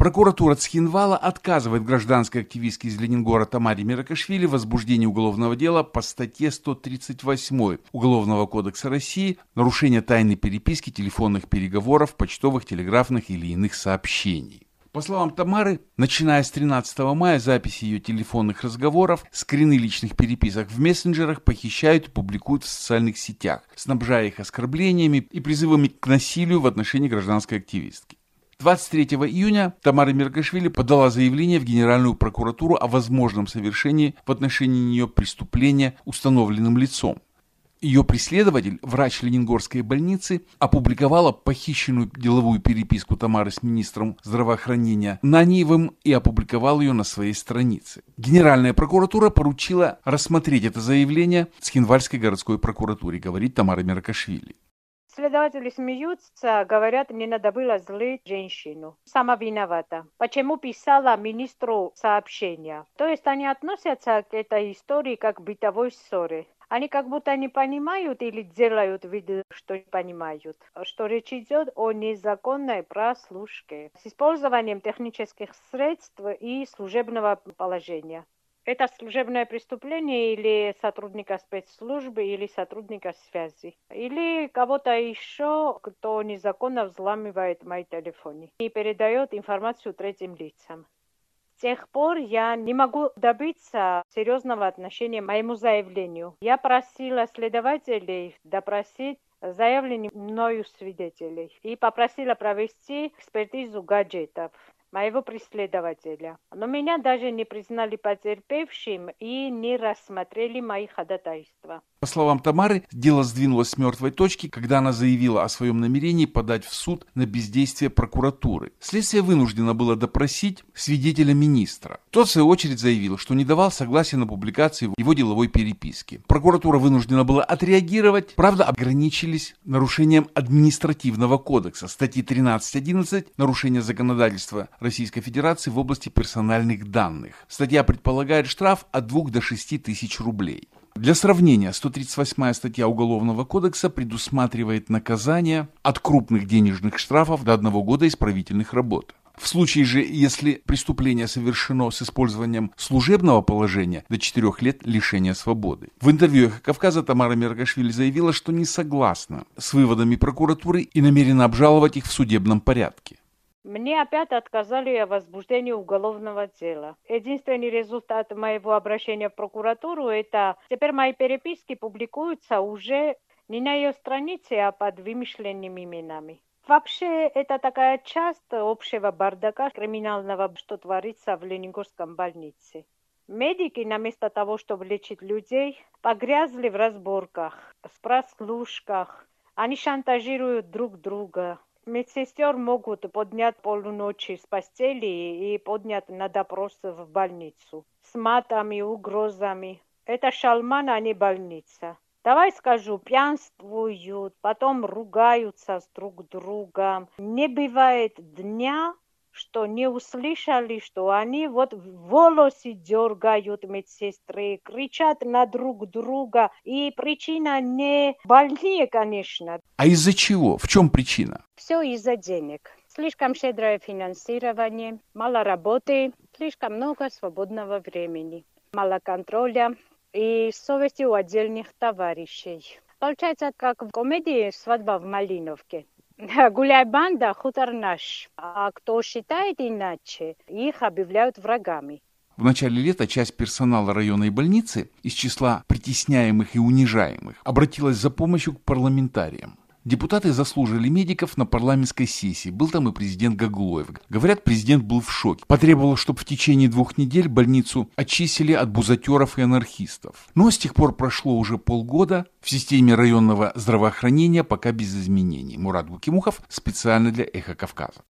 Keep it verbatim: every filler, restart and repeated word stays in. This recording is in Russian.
Прокуратура Цхинвала отказывает гражданской активистке из Ленингора Тамаре Миракашвили в возбуждении уголовного дела по статье сто тридцать восемь Уголовного кодекса России «Нарушение тайны переписки, телефонных переговоров, почтовых, телеграфных или иных сообщений». По словам Тамары, начиная с тринадцатого мая записи ее телефонных разговоров, скрины личных переписок в мессенджерах похищают и публикуют в социальных сетях, снабжая их оскорблениями и призывами к насилию в отношении гражданской активистки. двадцать третьего июня Тамара Миракашвили подала заявление в Генеральную прокуратуру о возможном совершении в отношении нее преступления установленным лицом. Ее преследователь, врач Ленингорской больницы, опубликовала похищенную деловую переписку Тамары с министром здравоохранения Наниевым и опубликовал ее на своей странице. Генеральная прокуратура поручила рассмотреть это заявление Цхинвальской городской прокуратуре, говорит Тамара Миракашвили. Следователи смеются, говорят, не надо было злить женщину. Сама виновата. Почему писала министру сообщения? То есть они относятся к этой истории как к бытовой ссоре. Они как будто не понимают или делают вид, что не понимают, что речь идет о незаконной прослушке с использованием технических средств и служебного положения. Это служебное преступление или сотрудника спецслужбы, или сотрудника связи, или кого-то еще, кто незаконно взламывает мои телефоны и передает информацию третьим лицам. С тех пор я не могу добиться серьезного отношения к моему заявлению. Я просила следователей допросить заявленных мною свидетелей и попросила провести экспертизу гаджетов моего преследователя. Но меня даже не признали потерпевшим и не рассмотрели мои ходатайства. По словам Тамары, дело сдвинулось с мертвой точки, когда она заявила о своем намерении подать в суд на бездействие прокуратуры. Следствие вынуждено было допросить свидетеля министра. Тот, в свою очередь, заявил, что не давал согласия на публикацию его деловой переписки. Прокуратура вынуждена была отреагировать, правда, ограничились нарушением административного кодекса, статьи тринадцать одиннадцать «Нарушение законодательства Российской Федерации в области персональных данных». Статья предполагает штраф от двух до шести тысяч рублей. Для сравнения, сто тридцать восьмая статья Уголовного кодекса предусматривает наказание от крупных денежных штрафов до одного года исправительных работ. В случае же, если преступление совершено с использованием служебного положения, до четырех лет лишения свободы. В интервью «Эхо Кавказа» Тамара Миракашвили заявила, что не согласна с выводами прокуратуры и намерена обжаловать их в судебном порядке. Мне опять отказали о возбуждении уголовного дела. Единственный результат моего обращения в прокуратуру – это теперь мои переписки публикуются уже не на ее странице, а под вымышленными именами. Вообще, это такая часть общего бардака криминального, что творится в Ленингорском больнице. Медики, вместо того, чтобы лечить людей, погрязли в разборках, в прослушках. Они шантажируют друг друга. Медсестер могут поднять полуночи с постели и поднять на допрос в больницу. С матами, угрозами. Это шалман, а не больница. Давай скажу, пьянствуют, потом ругаются с друг другом. Не бывает дня, что не услышали, что они вот волосы дергают медсестры, кричат на друг друга. И причина не больные, конечно. А из-за чего? В чем причина? Все из-за денег. Слишком щедрое финансирование, мало работы, слишком много свободного времени, мало контроля и совести у отдельных товарищей. Получается, как в комедии «Свадьба в Малиновке». Гуляй банда, хутор наш. А кто считает иначе, их объявляют врагами. В начале лета часть персонала районной больницы из числа притесняемых и унижаемых обратилась за помощью к парламентариям. Депутаты заслужили медиков на парламентской сессии. Был там и президент Гаглоев. Говорят, президент был в шоке. Потребовал, чтобы в течение двух недель больницу очистили от бузатеров и анархистов. Но с тех пор прошло уже полгода. В системе районного здравоохранения пока без изменений. Мурат Гукимухов специально для «Эхо Кавказа».